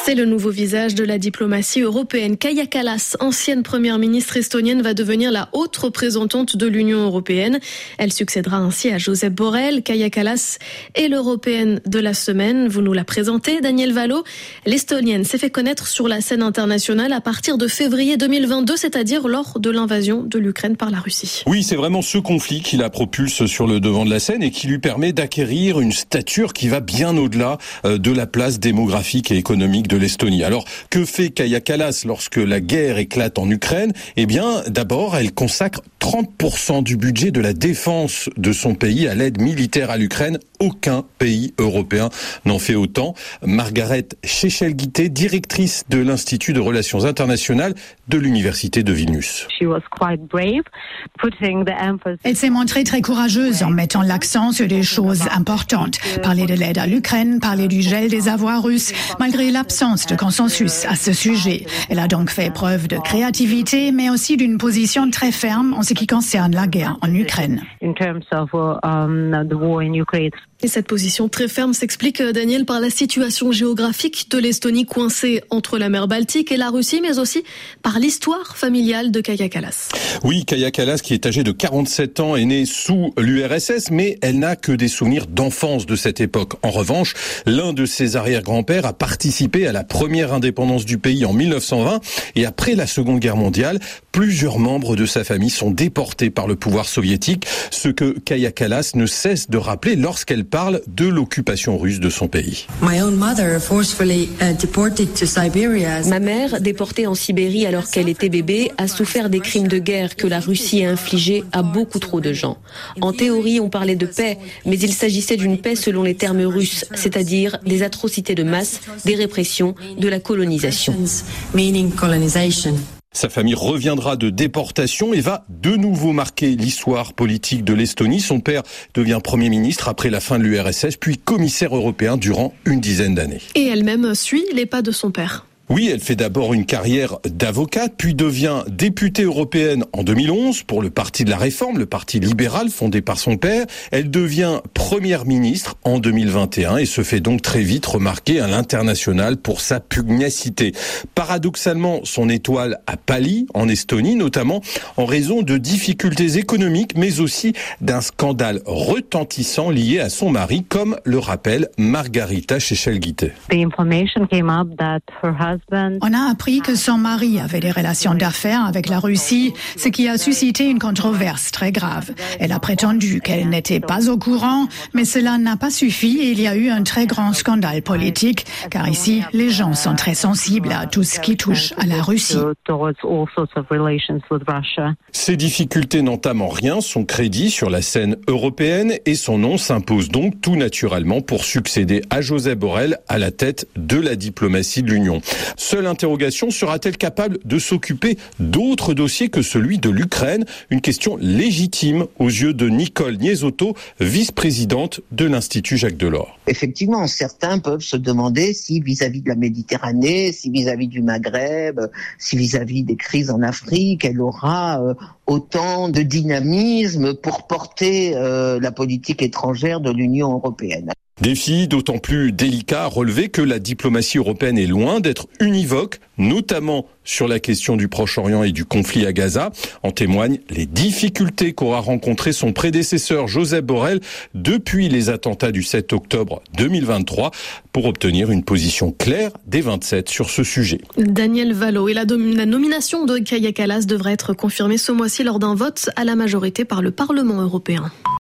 C'est le nouveau visage de la diplomatie européenne. Kaja Kallas, ancienne première ministre estonienne, va devenir la haute représentante de l'Union européenne. Elle succédera ainsi à Josep Borrell. Kaja Kallas est l'européenne de la semaine. Vous nous la présentez, Daniel Valo. L'estonienne s'est fait connaître sur la scène internationale à partir de février 2022, c'est-à-dire lors de l'invasion de l'Ukraine par la Russie. Oui, c'est vraiment ce conflit qui la propulse sur le devant de la scène et qui lui permet d'acquérir une stature qui va bien au-delà de la place démographique et économique de l'Estonie. Alors, que fait Kaja Kallas lorsque la guerre éclate en Ukraine ? Eh bien, d'abord, elle consacre 30% du budget de la défense de son pays à l'aide militaire à l'Ukraine. Aucun pays européen n'en fait autant. Margaret Chechelguité, directrice de l'Institut de Relations internationales de l'Université de Vilnius. Elle s'est montrée très courageuse en mettant l'accent sur des choses importantes. Parler de l'aide à l'Ukraine, parler du gel des avoirs russes, malgré l'absence de consensus à ce sujet. Elle a donc fait preuve de créativité, mais aussi d'une position très ferme en ce qui concerne la guerre en Ukraine. Et cette position très ferme s'explique, Daniel, par la situation géographique de l'Estonie coincée entre la mer Baltique et la Russie, mais aussi par l'histoire familiale de Kaja Kallas. Oui, Kaja Kallas, qui est âgée de 47 ans, est née sous l'URSS, mais elle n'a que des souvenirs d'enfance de cette époque. En revanche, l'un de ses arrière-grands-pères a participé à la première indépendance du pays en 1920, et après la Seconde Guerre mondiale, plusieurs membres de sa famille sont déportés par le pouvoir soviétique, ce que Kaja Kallas ne cesse de rappeler lorsqu'elle parle de l'occupation russe de son pays. Ma mère, déportée en Sibérie alors qu'elle était bébé, a souffert des crimes de guerre que la Russie a infligés à beaucoup trop de gens. En théorie, on parlait de paix, mais il s'agissait d'une paix selon les termes russes, c'est-à-dire des atrocités de masse, des répressions, de la colonisation. Sa famille reviendra de déportation et va de nouveau marquer l'histoire politique de l'Estonie. Son père devient Premier ministre après la fin de l'URSS, puis commissaire européen durant une dizaine d'années. Et elle-même suit les pas de son père. Oui, elle fait d'abord une carrière d'avocate, puis devient députée européenne en 2011 pour le Parti de la Réforme, le parti libéral fondé par son père. Elle devient première ministre en 2021 et se fait donc très vite remarquer à l'international pour sa pugnacité. Paradoxalement, son étoile a pâli en Estonie, notamment en raison de difficultés économiques, mais aussi d'un scandale retentissant lié à son mari, comme le rappelle Margarita Chechelguité. On a appris que son mari avait des relations d'affaires avec la Russie, ce qui a suscité une controverse très grave. Elle a prétendu qu'elle n'était pas au courant, mais cela n'a pas suffi et il y a eu un très grand scandale politique, car ici, les gens sont très sensibles à tout ce qui touche à la Russie. Ces difficultés n'entament en rien son crédit sur la scène européenne et son nom s'impose donc tout naturellement pour succéder à Josep Borrell à la tête de la diplomatie de l'Union. Seule interrogation, sera-t-elle capable de s'occuper d'autres dossiers que celui de l'Ukraine ? Une question légitime aux yeux de Nicole Niesotto, vice-présidente de l'Institut Jacques Delors. Effectivement, certains peuvent se demander si vis-à-vis de la Méditerranée, si vis-à-vis du Maghreb, si vis-à-vis des crises en Afrique, elle aura autant de dynamisme pour porter la politique étrangère de l'Union européenne. Défi d'autant plus délicat à relever que la diplomatie européenne est loin d'être univoque, notamment sur la question du Proche-Orient et du conflit à Gaza. En témoignent les difficultés qu'aura rencontrées son prédécesseur Josep Borrell depuis les attentats du 7 octobre 2023 pour obtenir une position claire des 27 sur ce sujet. Daniel Valo, et la nomination de Kaja Kallas devrait être confirmée ce mois-ci lors d'un vote à la majorité par le Parlement européen.